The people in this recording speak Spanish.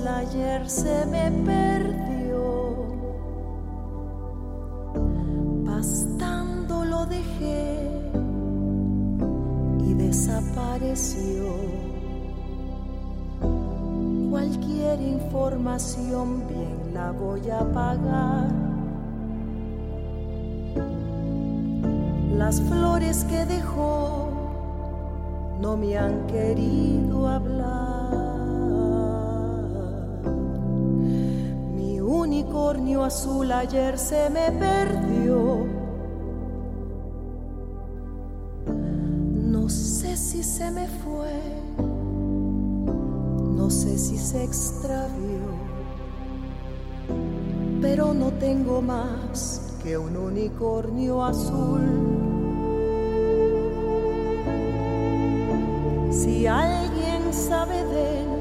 ayer se me perdió. Pastando lo dejé y desapareció. Cualquier información bien la voy a pagar. Las flores que dejó no me han querido hablar. Mi unicornio azul ayer se me perdió. No sé si se me fue, no sé si se extravió, pero no tengo más que un unicornio azul. Si alguien sabe de él,